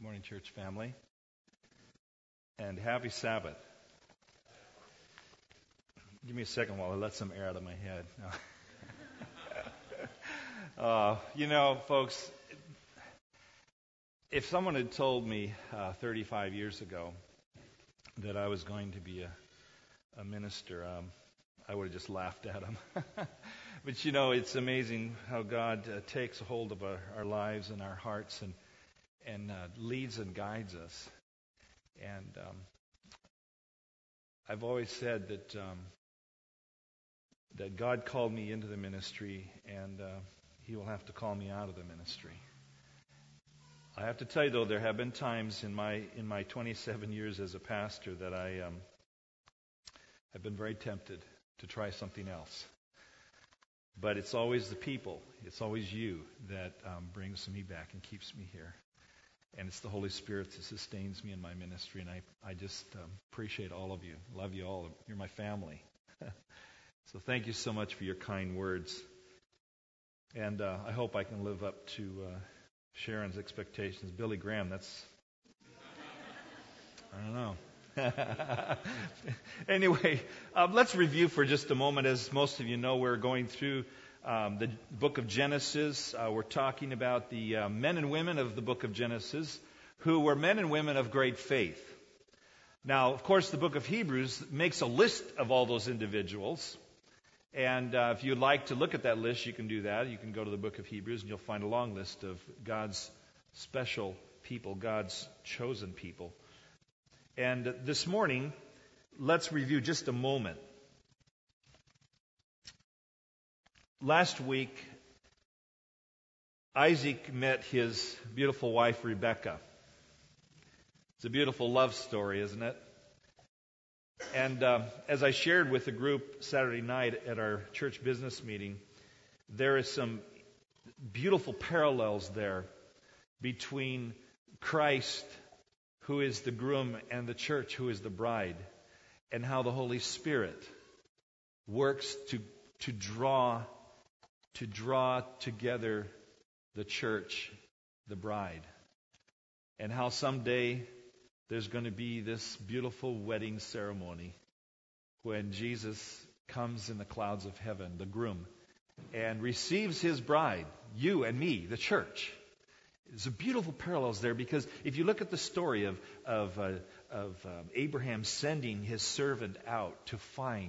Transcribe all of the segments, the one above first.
Morning, church family, and happy Sabbath. Give me a second while I let some air out of my head. Folks, if someone had told me 35 years ago that I was going to be a minister, I would have just laughed at them. But it's amazing how God takes a hold of our lives and our hearts and leads and guides us. And I've always said that God called me into the ministry, and He will have to call me out of the ministry. I have to tell you, though, there have been times in my 27 years as a pastor that I have been very tempted to try something else. But it's always the people, it's always you that brings me back and keeps me here. And it's the Holy Spirit that sustains me in my ministry, and I just appreciate all of you. Love you all. You're my family. So thank you so much for your kind words. And I hope I can live up to Sharon's expectations. Billy Graham, I don't know. Anyway, let's review for just a moment. As most of you know, we're going through the book of Genesis. We're talking about the men and women of the book of Genesis who were men and women of great faith. Now, of course, the book of Hebrews makes a list of all those individuals. And if you'd like to look at that list, you can do that. You can go to the book of Hebrews and you'll find a long list of God's special people, God's chosen people. And this morning, let's review just a moment. Last week, Isaac met his beautiful wife, Rebekah. It's a beautiful love story, isn't it? And as I shared with the group Saturday night at our church business meeting, there is some beautiful parallels there between Christ, who is the groom, and the church, who is the bride, and how the Holy Spirit works to draw together the church, the bride, and how someday there's going to be this beautiful wedding ceremony when Jesus comes in the clouds of heaven, the groom, and receives his bride, you and me, the church. There's a beautiful parallels there, because if you look at the story of Abraham sending his servant out to find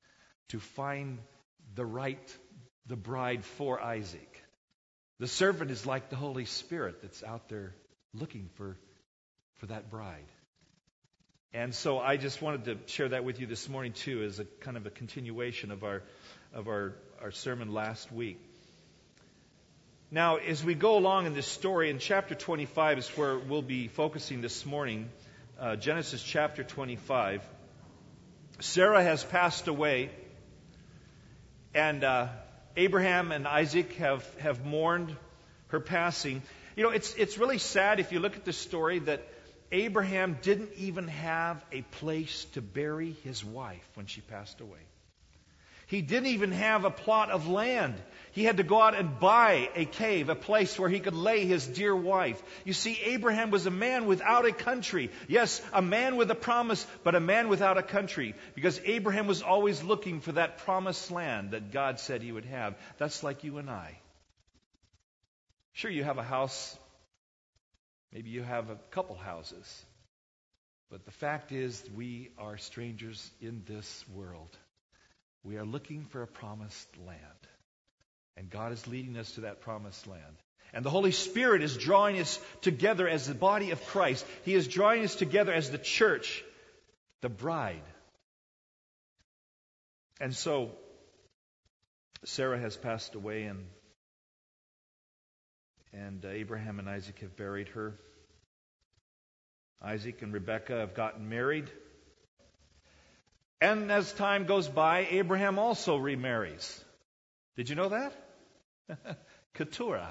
the bride for Isaac, the servant is like the Holy Spirit that's out there looking for that bride. And so I just wanted to share that with you this morning too, as a kind of a continuation of our sermon last week. Now, as we go along in this story, in chapter 25 is where we'll be focusing this morning. Genesis chapter 25. Sarah has passed away, and Abraham and Isaac have mourned her passing. It's really sad if you look at the story that Abraham didn't even have a place to bury his wife when she passed away. He didn't even have a plot of land. He had to go out and buy a cave, a place where he could lay his dear wife. You see, Abraham was a man without a country. Yes, a man with a promise, but a man without a country. Because Abraham was always looking for that promised land that God said he would have. That's like you and I. Sure, you have a house. Maybe you have a couple houses. But the fact is, we are strangers in this world. We are looking for a promised land. And God is leading us to that promised land. And the Holy Spirit is drawing us together as the body of Christ. He is drawing us together as the church, the bride. And so, Sarah has passed away, and Abraham and Isaac have buried her. Isaac and Rebekah have gotten married. And as time goes by, Abraham also remarries. Did you know that? Keturah.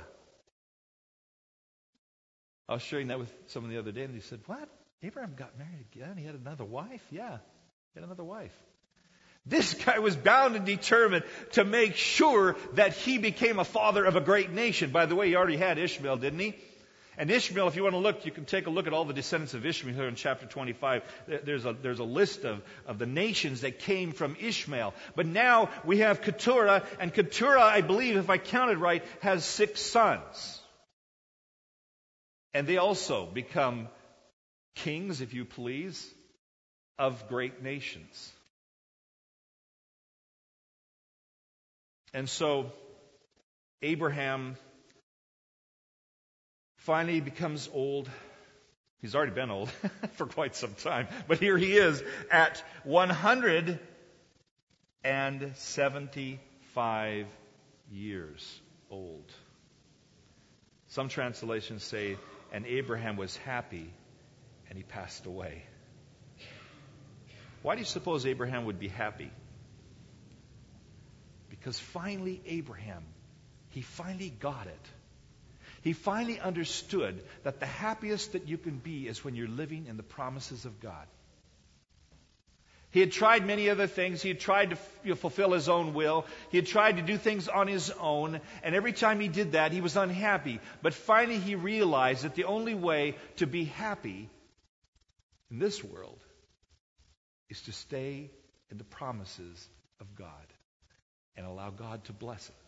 I was sharing that with someone the other day, and he said, "What? Abraham got married again? He had another wife?" Yeah, he had another wife. This guy was bound and determined to make sure that he became a father of a great nation. By the way, he already had Ishmael, didn't he? And Ishmael, if you want to look, you can take a look at all the descendants of Ishmael here in chapter 25. There's a list of the nations that came from Ishmael. But now we have Keturah, and Keturah, I believe, if I counted right, has 6 sons. And they also become kings, if you please, of great nations. And so Abraham finally becomes old. He's already been old for quite some time. But here he is at 175 years old. Some translations say, and Abraham was happy and he passed away. Why do you suppose Abraham would be happy? Because finally Abraham, he finally got it. He finally understood that the happiest that you can be is when you're living in the promises of God. He had tried many other things. He had tried to fulfill his own will. He had tried to do things on his own. And every time he did that, he was unhappy. But finally he realized that the only way to be happy in this world is to stay in the promises of God and allow God to bless it.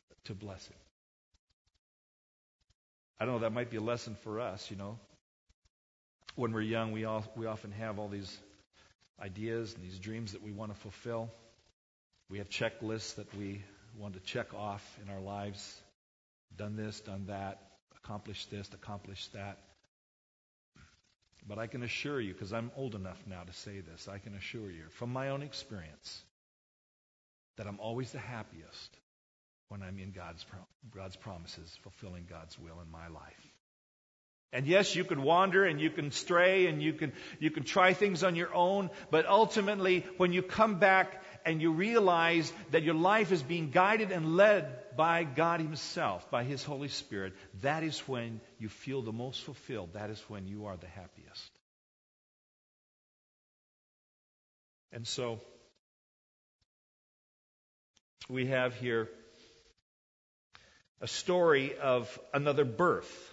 I don't know, that might be a lesson for us, you know. When we're young, we often have all these ideas and these dreams that we want to fulfill. We have checklists that we want to check off in our lives. Done this, done that, accomplished this, accomplished that. But I can assure you, because I'm old enough now to say this, I can assure you from my own experience that I'm always the happiest when I'm in God's promises, fulfilling God's will in my life. And yes, you can wander and you can stray and you can try things on your own, but ultimately when you come back and you realize that your life is being guided and led by God Himself, by His Holy Spirit, that is when you feel the most fulfilled. That is when you are the happiest. And so we have here a story of another birth.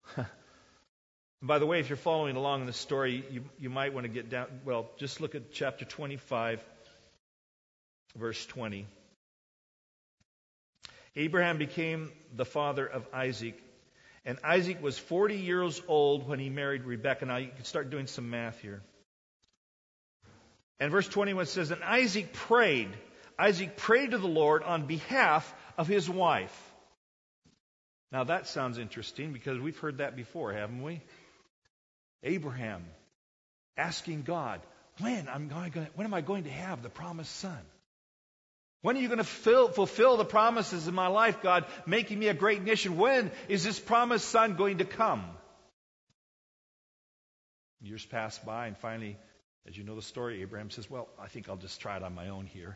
By the way, if you're following along in the story, you might want to get down, well, just look at chapter 25, verse 20. Abraham became the father of Isaac, and Isaac was 40 years old when he married Rebekah. Now you can start doing some math here. And verse 21 says, and Isaac prayed to the Lord on behalf of his wife. Now that sounds interesting because we've heard that before, haven't we? Abraham asking God, when am I going to have the promised son? When are you going to fulfill the promises in my life, God, making me a great nation? When is this promised son going to come? Years pass by, and finally, as you know the story, Abraham says, well, I think I'll just try it on my own here.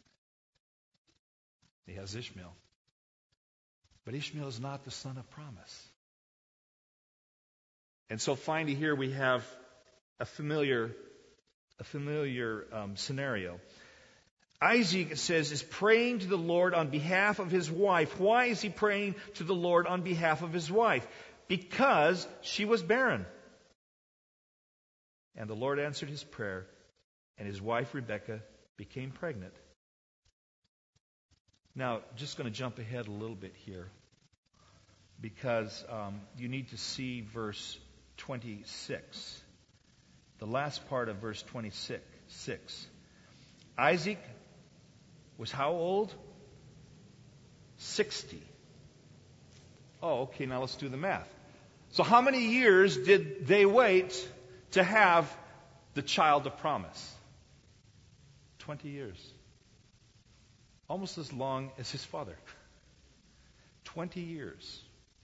He has Ishmael. But Ishmael is not the son of promise. And so finally here we have a familiar scenario. Isaac, it says, is praying to the Lord on behalf of his wife. Why is he praying to the Lord on behalf of his wife? Because she was barren. And the Lord answered his prayer, and his wife Rebekah became pregnant. Now, just going to jump ahead a little bit here, because you need to see verse 26. The last part of verse 26. Isaac was how old? 60. Oh, okay, now let's do the math. So how many years did they wait to have the child of promise? 20 years. Almost as long as his father. 20 years.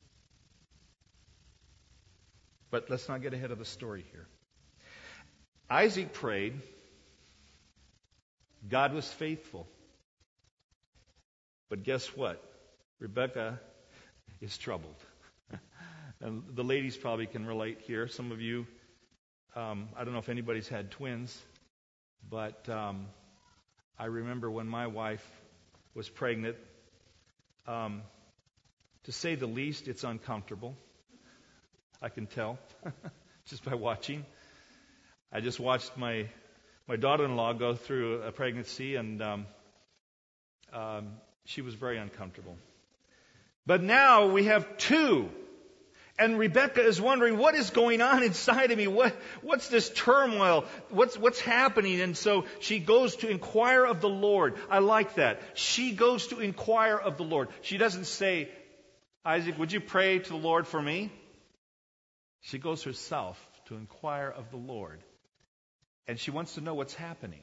But let's not get ahead of the story here. Isaac prayed. God was faithful. But guess what? Rebekah is troubled. And the ladies probably can relate here. Some of you, I don't know if anybody's had twins, but I remember when my wife was pregnant, to say the least, it's uncomfortable. I can tell just by watching. I just watched my daughter-in-law go through a pregnancy, and she was very uncomfortable. But now we have two. And Rebecca is wondering, what is going on inside of me? What's this turmoil? What's happening? And so she goes to inquire of the Lord. I like that. She goes to inquire of the Lord. She doesn't say, Isaac, would you pray to the Lord for me? She goes herself to inquire of the Lord. And she wants to know what's happening.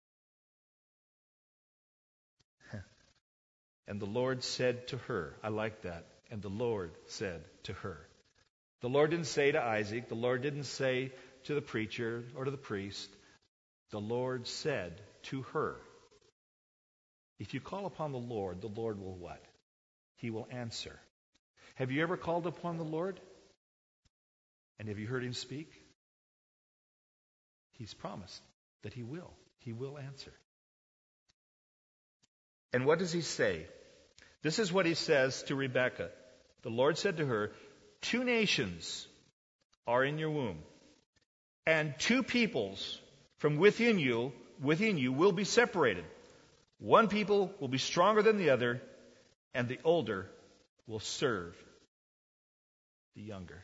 And the Lord said to her, I like that. And the Lord said to her. The Lord didn't say to Isaac, the Lord didn't say to the preacher or to the priest. The Lord said to her, if you call upon the Lord will what? He will answer. Have you ever called upon the Lord? And have you heard him speak? He's promised that he will. He will answer. And what does he say? This is what he says to Rebekah. The Lord said to her, 2 nations are in your womb, and 2 peoples from within you will be separated. One people will be stronger than the other, and the older will serve the younger.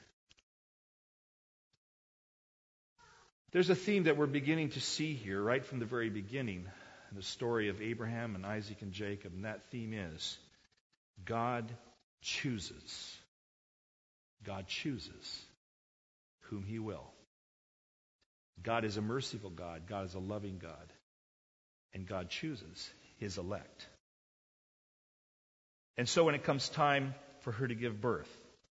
There's a theme that we're beginning to see here right from the very beginning in the story of Abraham and Isaac and Jacob, and that theme is God chooses. God chooses whom he will. God is a merciful God. God is a loving God. And God chooses his elect. And so when it comes time for her to give birth,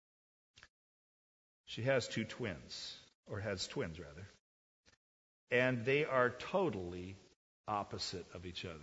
she has 2 twins, or has twins rather. And they are totally opposite of each other.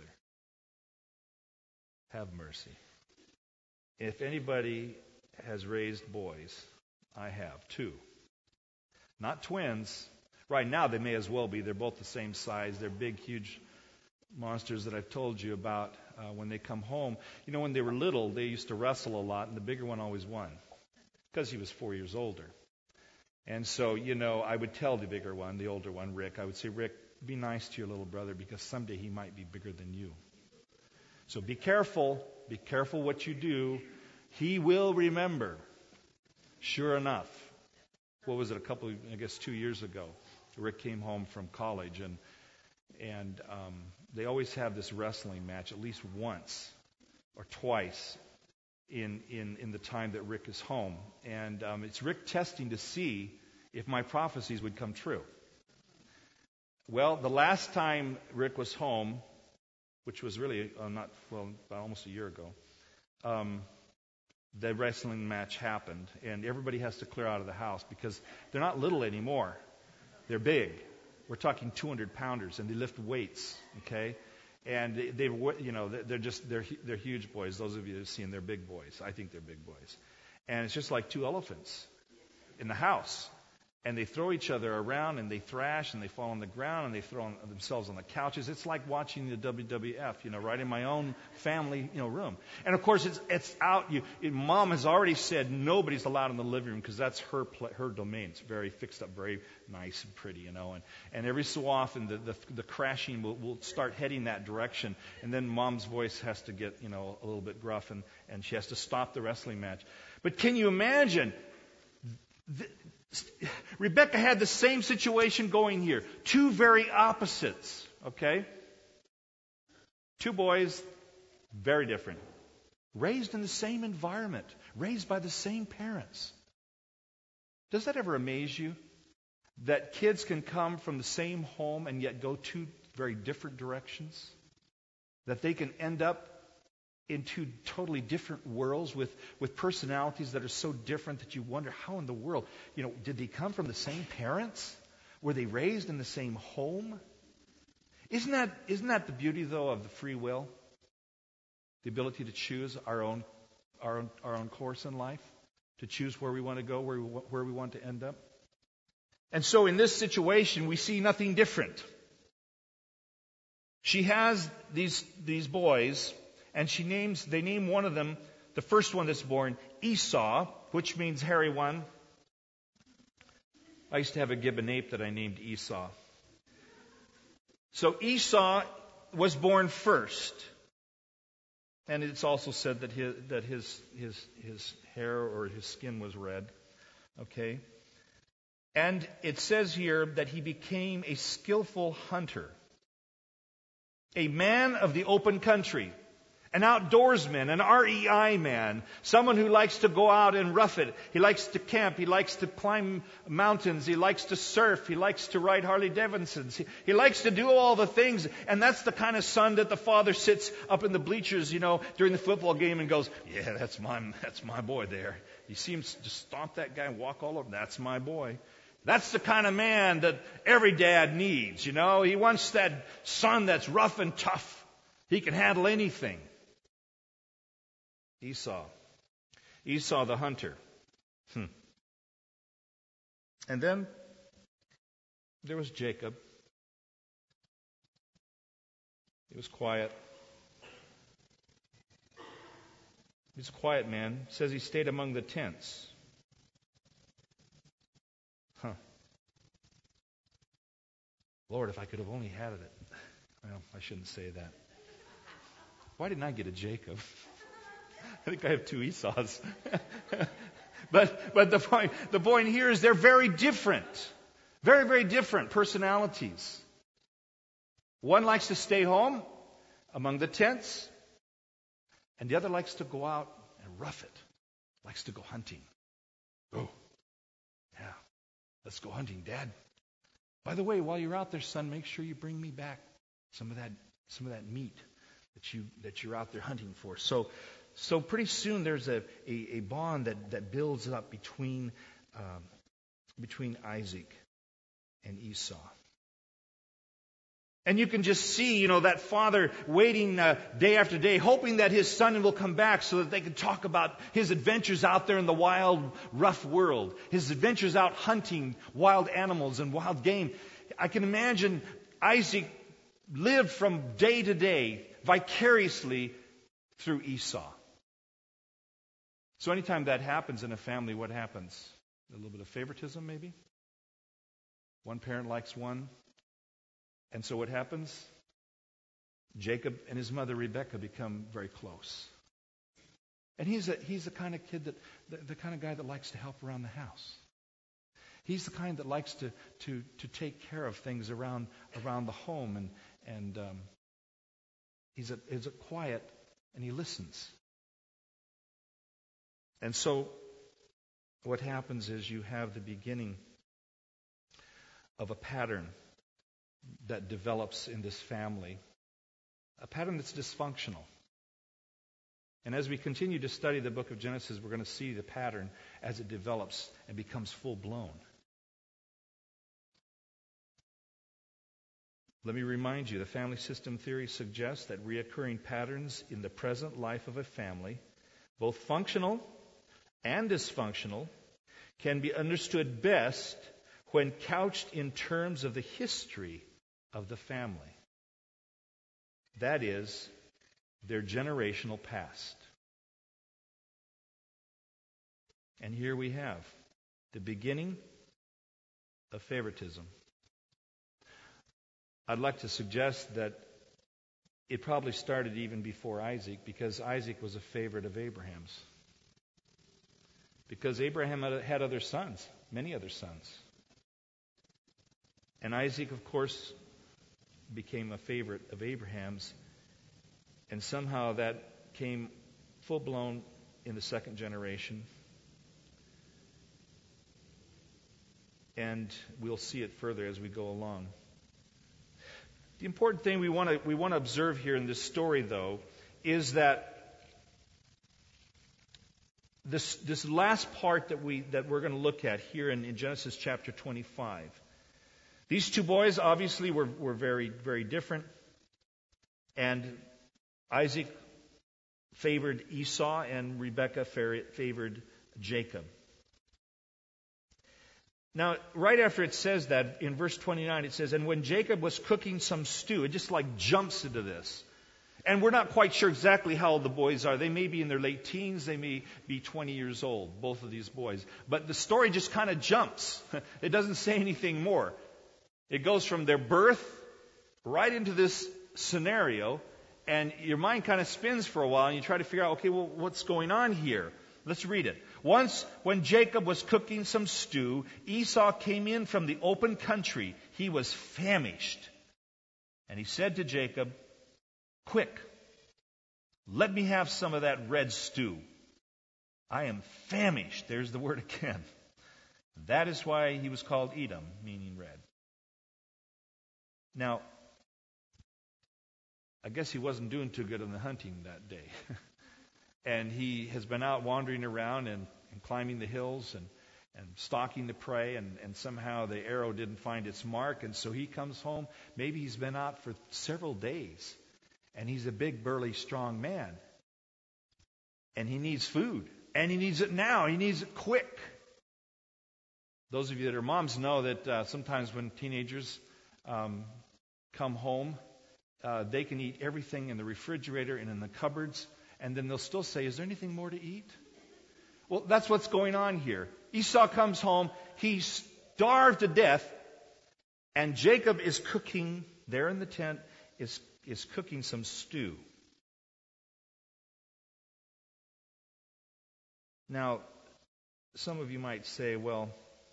Have mercy. If anybody has raised boys, I have 2. Not twins. Right now they may as well be. They're both the same size. They're big, huge monsters that I've told you about when they come home. You know, when they were little, they used to wrestle a lot, and the bigger one always won because he was 4 years older. And so, you know, I would tell the bigger one, the older one, Rick, I would say, Rick, be nice to your little brother because someday he might be bigger than you. So be careful. Be careful what you do. He will remember. Sure enough, what was it, 2 years ago, Rick came home from college, and they always have this wrestling match at least once or twice in the time that Rick is home. And it's Rick testing to see if my prophecies would come true. Well, the last time Rick was home, which was really about almost a year ago, the wrestling match happened, and everybody has to clear out of the house because they're not little anymore. They're big. We're talking 200-pounders, and they lift weights, okay? And they're huge boys. Those of you who've seen, they're big boys. I think they're big boys. And it's just like 2 elephants in the house. And they throw each other around, and they thrash, and they fall on the ground, and they throw themselves on the couches. It's like watching the WWF, right in my own family, room. And of course, it's out. Mom has already said nobody's allowed in the living room because that's her domain. It's very fixed up, very nice and pretty, And every so often, the crashing will start heading that direction, and then Mom's voice has to get, a little bit gruff, and she has to stop the wrestling match. But can you imagine? Rebecca had the same situation going here. 2 very opposites, okay? 2 boys, very different. Raised in the same environment. Raised by the same parents. Does that ever amaze you? That kids can come from the same home and yet go 2 very different directions? That they can end up in 2 totally different worlds with personalities that are so different that you wonder, how in the world, did they come from the same parents? Were they raised in the same home? Isn't that the beauty, though, of the free will? The ability to choose our own course in life, to choose where we want to go, where we want to end up. And so in this situation, we see nothing different. She has these boys, and they name one of them, the first one that's born, Esau, which means hairy one. I used to have a gibbon ape that I named Esau. So Esau was born first. And it's also said that his hair or his skin was red. Okay? And it says here that he became a skillful hunter. A man of the open country. An outdoorsman, an REI man, someone who likes to go out and rough it. He likes to camp. He likes to climb mountains. He likes to surf. He likes to ride Harley Davidsons. He likes to do all the things. And that's the kind of son that the father sits up in the bleachers, during the football game and goes, yeah, that's my boy there. You see him just stomp that guy and walk all over. That's my boy. That's the kind of man that every dad needs, He wants that son that's rough and tough. He can handle anything. Esau the hunter. And then there was Jacob. He was quiet. He's a quiet man. It says he stayed among the tents. Lord, if I could have only had it. Well, I shouldn't say that. Why didn't I get a Jacob? I think I have two Esau's. but the point here is they're very different. Very, very different personalities. One likes to stay home among the tents, and the other likes to go out and rough it. Likes to go hunting. Oh, yeah. Let's go hunting, Dad. By the way, while you're out there, son, make sure you bring me back some of that meat that you're out there hunting for. So pretty soon there's a bond that builds up between Isaac and Esau. And you can just see, that father waiting day after day, hoping that his son will come back so that they can talk about his adventures out there in the wild, rough world. His adventures out hunting wild animals and wild game. I can imagine Isaac lived from day to day vicariously through Esau. So anytime that happens in a family, what happens? A little bit of favoritism, maybe? One parent likes one. And so what happens? Jacob and his mother Rebekah become very close. And he's the kind of kid the kind of guy that likes to help around the house. He's the kind that likes to take care of things around the home, and he's a quiet, and he listens. And so what happens is you have the beginning of a pattern that develops in this family, a pattern that's dysfunctional. And as we continue to study the book of Genesis, we're going to see the pattern as it develops and becomes full-blown. Let me remind you, the family system theory suggests that reoccurring patterns in the present life of a family, both functional and dysfunctional, can be understood best when couched in terms of the history of the family. That is, their generational past. And here we have the beginning of favoritism. I'd like to suggest that it probably started even before Isaac, because Isaac was a favorite of Abraham's. Because Abraham had other sons, many other sons. And Isaac, of course, became a favorite of Abraham's, and somehow that came full-blown in the second generation. And we'll see it further as we go along. The important thing we want to observe here in this story, though, is that this last part that we're going to look at here in Genesis chapter 25. These two boys obviously were very, very different. And Isaac favored Esau and Rebekah favored Jacob. Now, right after it says that, in verse 29, it says, and when Jacob was cooking some stew, it just like jumps into this. And we're not quite sure exactly how old the boys are. They may be in their late teens. They may be 20 years old, both of these boys. But the story just kind of jumps. It doesn't say anything more. It goes from their birth right into this scenario, and your mind kind of spins for a while, and you try to figure out, okay, well, what's going on here? Let's read it. Once, when Jacob was cooking some stew, Esau came in from the open country. He was famished. And he said to Jacob, "Quick, let me have some of that red stew. I am famished." There's the word again. That is why he was called Edom, meaning red. Now, I guess he wasn't doing too good on the hunting that day. And he has been out wandering around and climbing the hills and stalking the prey, and somehow the arrow didn't find its mark, and so he comes home. Maybe he's been out for several days, and he's a big, burly, strong man. And he needs food, and he needs it now. He needs it quick. Those of you that are moms know that sometimes when teenagers come home, they can eat everything in the refrigerator and in the cupboards, and then they'll still say, "Is there anything more to eat?" Well, that's what's going on here. Esau comes home, he's starved to death, and Jacob is cooking, there in the tent, is cooking some stew. Now, some of you might say, well,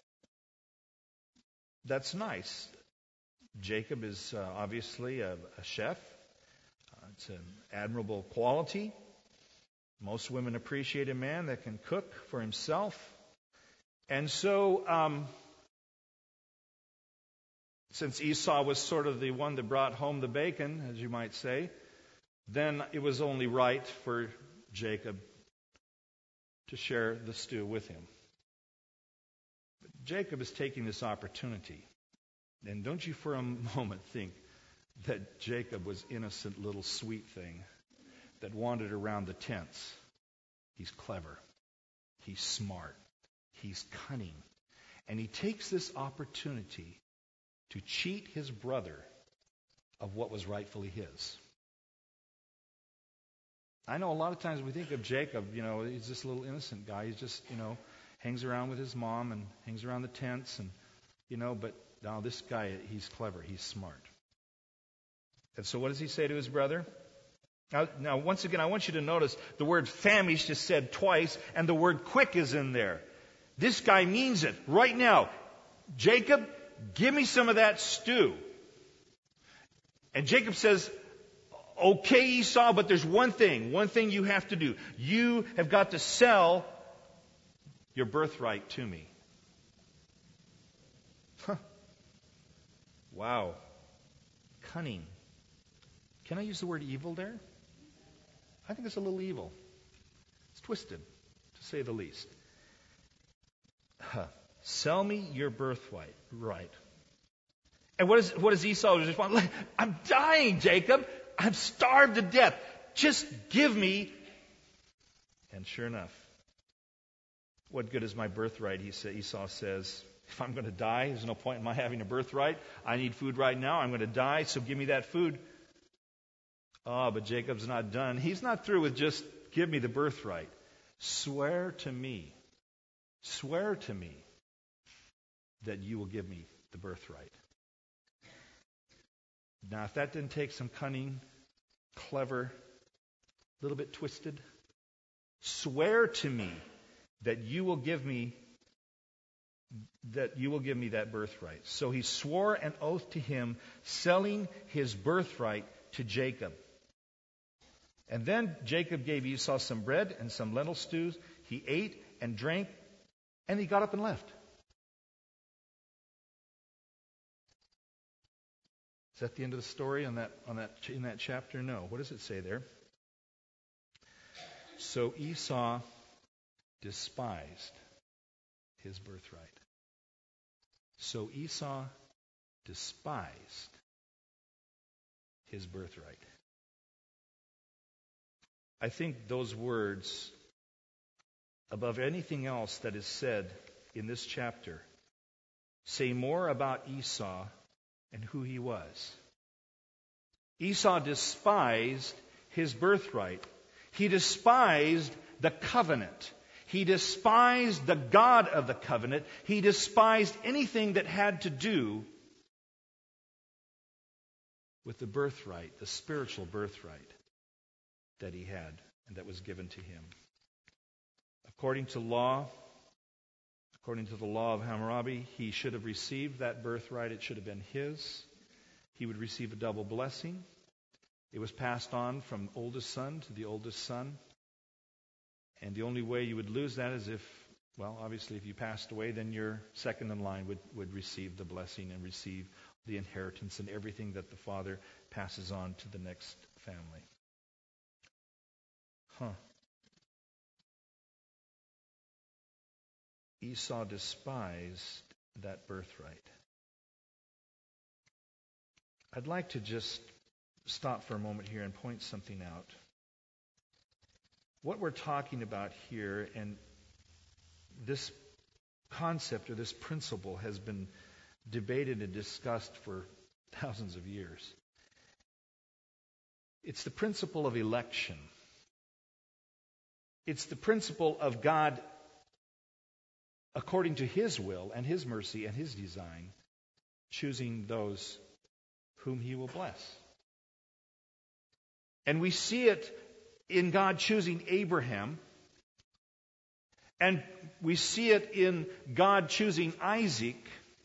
that's nice. Jacob is obviously a chef. It's an admirable quality. Most women appreciate a man that can cook for himself. And so, since Esau was sort of the one that brought home the bacon, as you might say, then it was only right for Jacob to share the stew with him. But Jacob is taking this opportunity. And don't you for a moment think that Jacob was innocent little sweet thing that wandered around the tents. He's clever. He's smart. He's cunning. And he takes this opportunity to cheat his brother of what was rightfully his. I know a lot of times we think of Jacob, he's this little innocent guy. He's just, hangs around with his mom and hangs around the tents and, but now this guy, he's clever. He's smart. And so what does he say to his brother? Now, once again, I want you to notice the word famished is said twice, and the word quick is in there. This guy means it right now. Jacob, give me some of that stew. And Jacob says, "Okay, Esau, but there's one thing you have to do. You have got to sell your birthright to me." Huh. Wow. Cunning. Can I use the word evil there? I think it's a little evil. It's twisted, to say the least. Sell me your birthright. Right. And what does Esau respond? "I'm dying, Jacob. I'm starved to death. Just give me." And sure enough, "What good is my birthright?" Esau says. "If I'm going to die, there's no point in my having a birthright. I need food right now. I'm going to die, so give me that food." Oh, but Jacob's not done. He's not through with just give me the birthright. Swear to me that you will give me the birthright. Now, if that didn't take some cunning, clever, a little bit twisted, swear to me that you will give me that birthright. So he swore an oath to him, selling his birthright to Jacob. And then Jacob gave Esau some bread and some lentil stews. He ate and drank, and he got up and left. Is that the end of the story in that chapter? No. What does it say there? So Esau despised his birthright. So Esau despised his birthright. I think those words, above anything else that is said in this chapter, say more about Esau and who he was. Esau despised his birthright. He despised the covenant. He despised the God of the covenant. He despised anything that had to do with the birthright, the spiritual birthright that he had and that was given to him. According to the law of Hammurabi, he should have received that birthright. It should have been his. He would receive a double blessing. It was passed on from oldest son to the oldest son. And the only way you would lose that is if, well, obviously if you passed away, then your second in line would receive the blessing and receive the inheritance and everything that the father passes on to the next family. Esau despised that birthright. I'd like to just stop for a moment here and point something out. What we're talking about here, and this concept or this principle has been debated and discussed for thousands of years. It's the principle of election. It's the principle of God, according to His will and His mercy and His design, choosing those whom He will bless. And we see it in God choosing Abraham, and we see it in God choosing Isaac.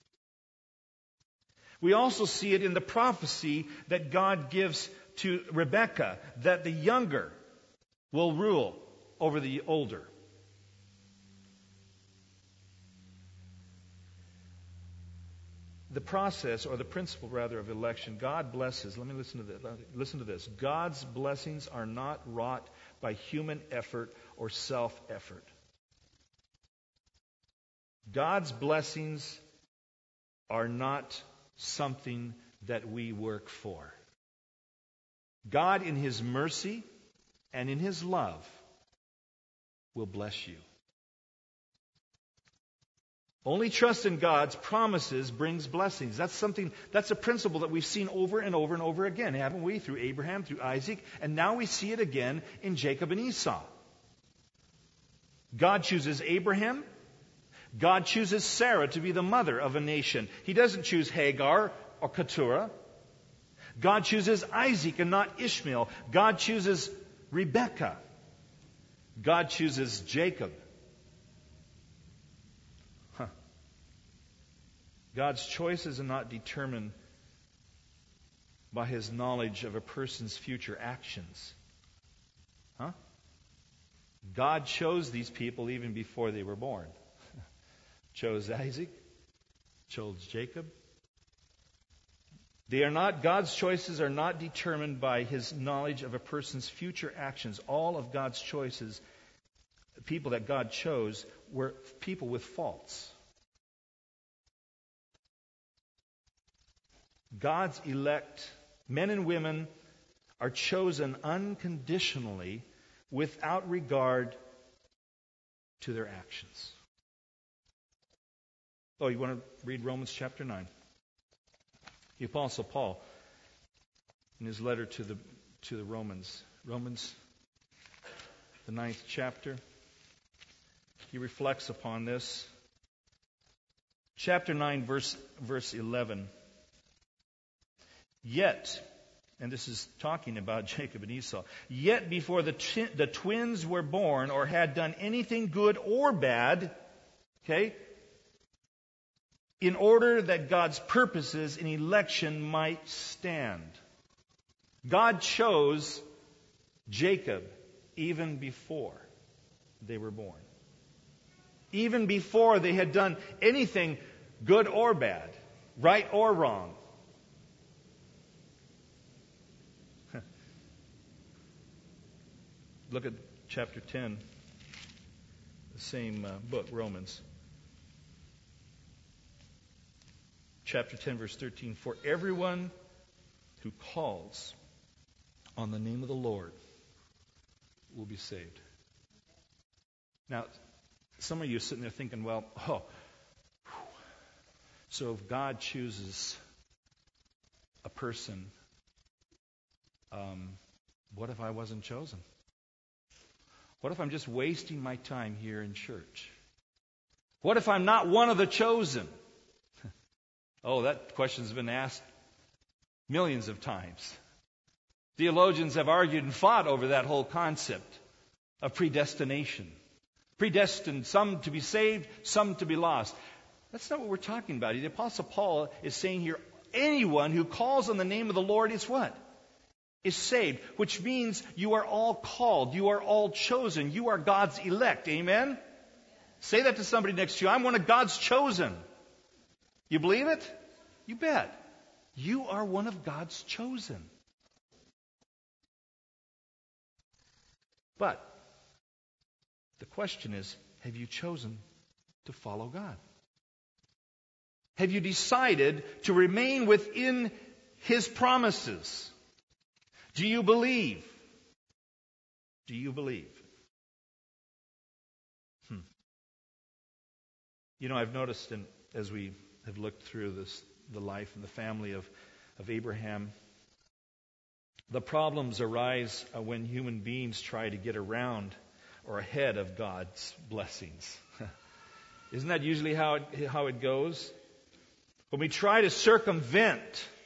We also see it in the prophecy that God gives to Rebekah, that the younger will rule over the older. The process, or the principle rather, of election, God blesses. Let me listen to this. God's blessings are not wrought by human effort or self-effort. God's blessings are not something that we work for. God, in His mercy and in His love, will bless you. Only trust in God's promises brings blessings. That's a principle that we've seen over and over and over again, haven't we? Through Abraham, through Isaac, and now we see it again in Jacob and Esau. God chooses Abraham. God chooses Sarah to be the mother of a nation. He doesn't choose Hagar or Keturah. God chooses Isaac and not Ishmael. God chooses Rebekah. God chooses Jacob. God's choices are not determined by His knowledge of a person's future actions. God chose these people even before they were born. Chose Isaac, chose Jacob. God's choices are not determined by His knowledge of a person's future actions. All of God's choices, the people that God chose, were people with faults. God's elect men and women are chosen unconditionally without regard to their actions. Oh, you want to read Romans chapter 9? The Apostle Paul, in his letter to the Romans, the 9th chapter, he reflects upon this. Chapter 9, verse 11. Yet, and this is talking about Jacob and Esau, yet before the twins were born or had done anything good or bad, in order that God's purposes in election might stand. God chose Jacob even before they were born. Even before they had done anything good or bad, right or wrong. Look at chapter 10, the same book, Romans. Chapter 10, verse 13. For everyone who calls on the name of the Lord will be saved. Now, some of you are sitting there thinking, so if God chooses a person What if I wasn't chosen? What if I'm just wasting my time here in church? What if I'm not one of the chosen? Oh, that question's been asked millions of times. Theologians have argued and fought over that whole concept of predestination. Predestined, some to be saved, some to be lost. That's not what we're talking about. The Apostle Paul is saying here, anyone who calls on the name of the Lord is what? Is saved, which means you are all called, you are all chosen, you are God's elect. Amen? Say that to somebody next to you. I'm one of God's chosen. You believe it? You bet. You are one of God's chosen. But the question is, have you chosen to follow God? Have you decided to remain within His promises? Do you believe? Do you believe? You know, I've noticed as we have looked through the life and the family of Abraham, the problems arise when human beings try to get around or ahead of God's blessings. Isn't that usually how it goes? When we try to circumvent,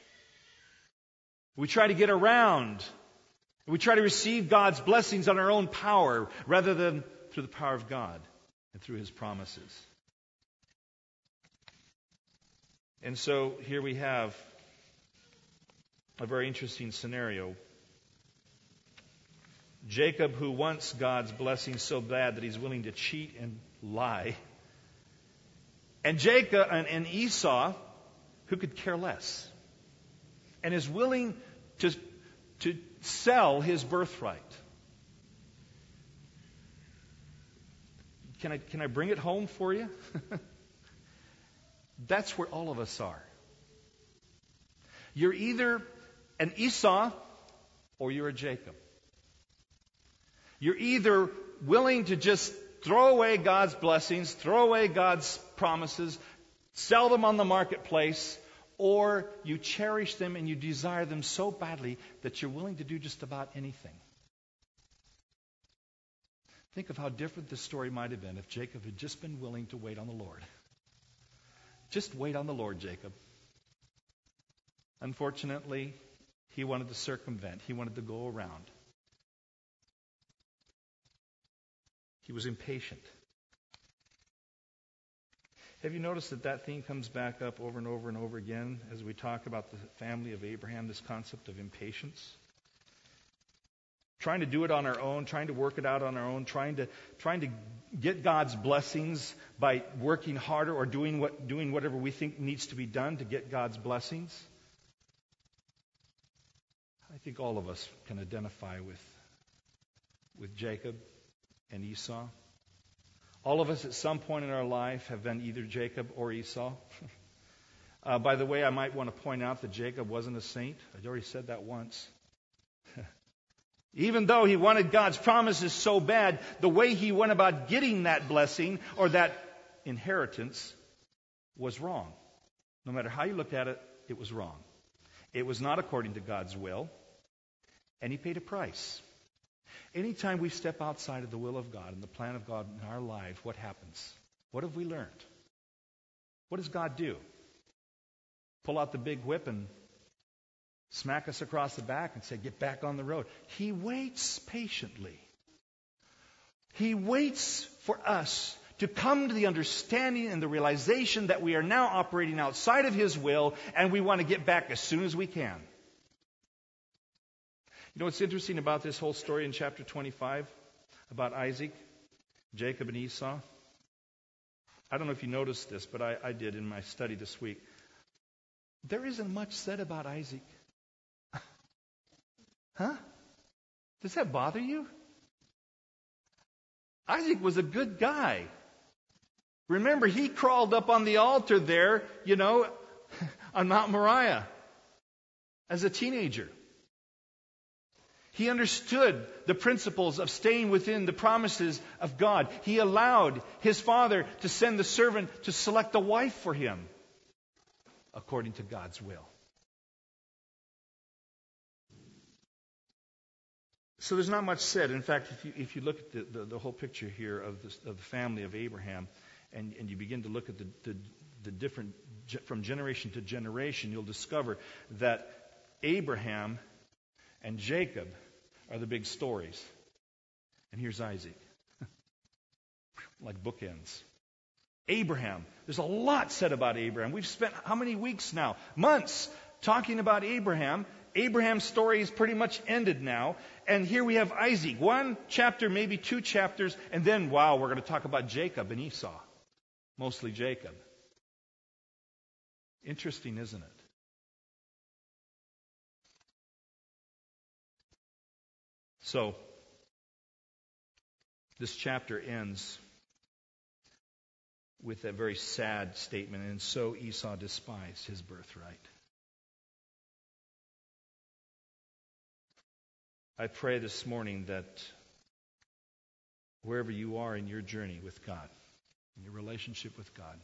we try to get around, we try to receive God's blessings on our own power rather than through the power of God and through His promises. And so here we have a very interesting scenario. Jacob, who wants God's blessing so bad that he's willing to cheat and lie. And Jacob and Esau, who could care less and is willing to sell his birthright. Can I bring it home for you? That's where all of us are. You're either an Esau or you're a Jacob. You're either willing to just throw away God's blessings, throw away God's promises, sell them on the marketplace, or you cherish them and you desire them so badly that you're willing to do just about anything. Think of how different this story might have been if Jacob had just been willing to wait on the Lord. Just wait on the Lord, Jacob. Unfortunately, he wanted to circumvent. He wanted to go around. He was impatient. Have you noticed that theme comes back up over and over and over again as we talk about the family of Abraham, this concept of impatience? Trying to do it on our own, trying to work it out on our own, trying to get God's blessings by working harder or doing whatever we think needs to be done to get God's blessings. I think all of us can identify with Jacob and Esau. All of us at some point in our life have been either Jacob or Esau. By the way, I might want to point out that Jacob wasn't a saint. I already said that once. Even though he wanted God's promises so bad, the way he went about getting that blessing or that inheritance was wrong. No matter how you looked at it, it was wrong. It was not according to God's will, and he paid a price. Anytime we step outside of the will of God and the plan of God in our life, what happens? What have we learned? What does God do? Pull out the big whip and smack us across the back and say, get back on the road. He waits patiently. He waits for us to come to the understanding and the realization that we are now operating outside of His will and we want to get back as soon as we can. You know what's interesting about this whole story in chapter 25 about Isaac, Jacob, and Esau? I don't know if you noticed this, but I did in my study this week. There isn't much said about Isaac. Huh? Does that bother you? Isaac was a good guy. Remember, he crawled up on the altar there, on Mount Moriah as a teenager. He understood the principles of staying within the promises of God. He allowed his father to send the servant to select a wife for him according to God's will. So there's not much said. In fact, if you look at the whole picture here of the family of Abraham, and you begin to look at the different, from generation to generation, you'll discover that Abraham and Jacob are the big stories. And here's Isaac. Like bookends. Abraham. There's a lot said about Abraham. We've spent how many weeks now? Months talking about Abraham. Abraham's story is pretty much ended now. And here we have Isaac. 1 chapter, maybe 2 chapters. And then, wow, we're going to talk about Jacob and Esau. Mostly Jacob. Interesting, isn't it? So, this chapter ends with a very sad statement. And so Esau despised his birthright. I pray this morning that wherever you are in your journey with God, in your relationship with God,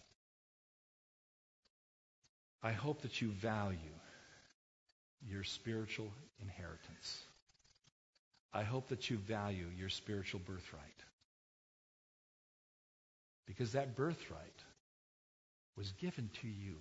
I hope that you value your spiritual inheritance. I hope that you value your spiritual birthright. Because that birthright was given to you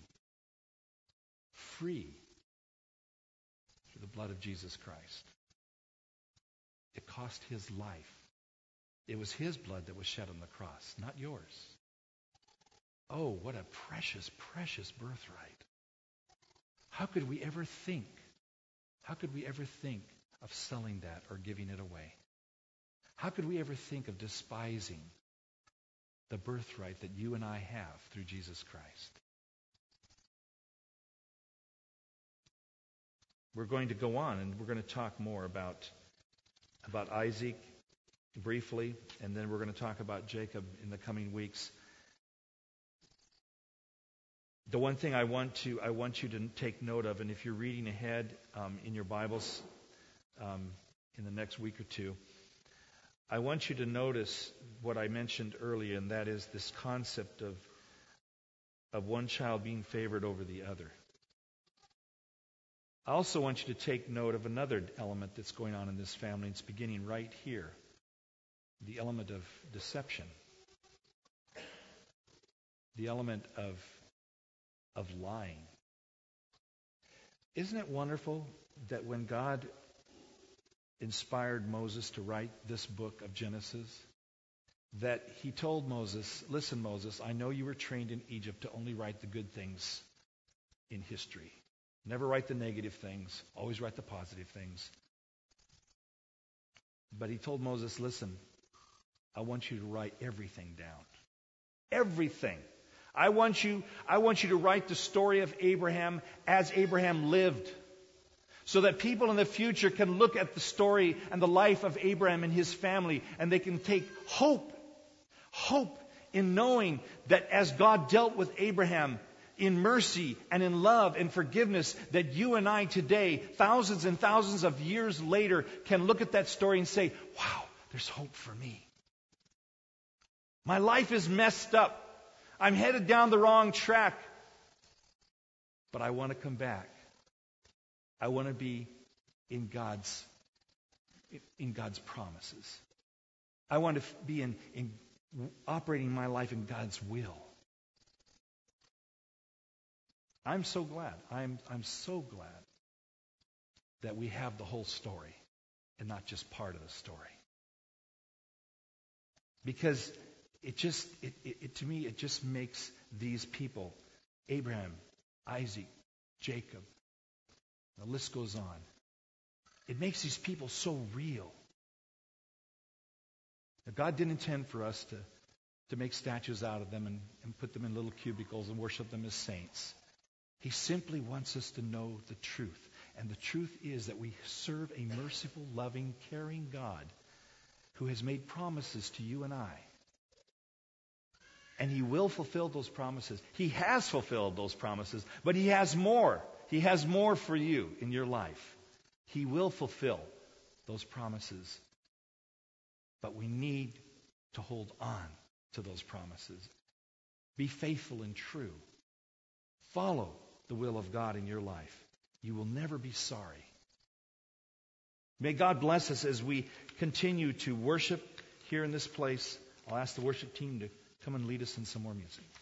free through the blood of Jesus Christ. It cost his life. It was his blood that was shed on the cross, not yours. Oh, what a precious, precious birthright. How could we ever think? How could we ever think of selling that or giving it away? How could we ever think of despising the birthright that you and I have through Jesus Christ? We're going to go on and we're going to talk more about Isaac briefly, and then we're going to talk about Jacob in the coming weeks. The one thing I want you to take note of, and if you're reading ahead in your Bibles in the next week or two, I want you to notice what I mentioned earlier, and that is this concept of one child being favored over the other. I also want you to take note of another element that's going on in this family. It's beginning right here. The element of deception. The element of lying. Isn't it wonderful that when God inspired Moses to write this book of Genesis, that he told Moses, listen, Moses, I know you were trained in Egypt to only write the good things in history. Never write the negative things. Always write the positive things. But he told Moses, listen, I want you to write everything down. Everything. I want you to write the story of Abraham as Abraham lived, so that people in the future can look at the story and the life of Abraham and his family, and they can take hope in knowing that as God dealt with Abraham in mercy and in love and forgiveness, that you and I today, thousands and thousands of years later, can look at that story and say, wow, there's hope for me. My life is messed up. I'm headed down the wrong track. But I want to come back. I want to be in God's promises. I want to be in operating my life in God's will. I'm so glad. I'm so glad that we have the whole story and not just part of the story. Because to me, it just makes these people, Abraham, Isaac, Jacob, the list goes on. It makes these people so real. Now, God didn't intend for us to make statues out of them and put them in little cubicles and worship them as saints. He simply wants us to know the truth. And the truth is that we serve a merciful, loving, caring God who has made promises to you and I. And he will fulfill those promises. He has fulfilled those promises, but he has more. He has more for you in your life. He will fulfill those promises. But we need to hold on to those promises. Be faithful and true. Follow the will of God in your life. You will never be sorry. May God bless us as we continue to worship here in this place. I'll ask the worship team to come and lead us in some more music.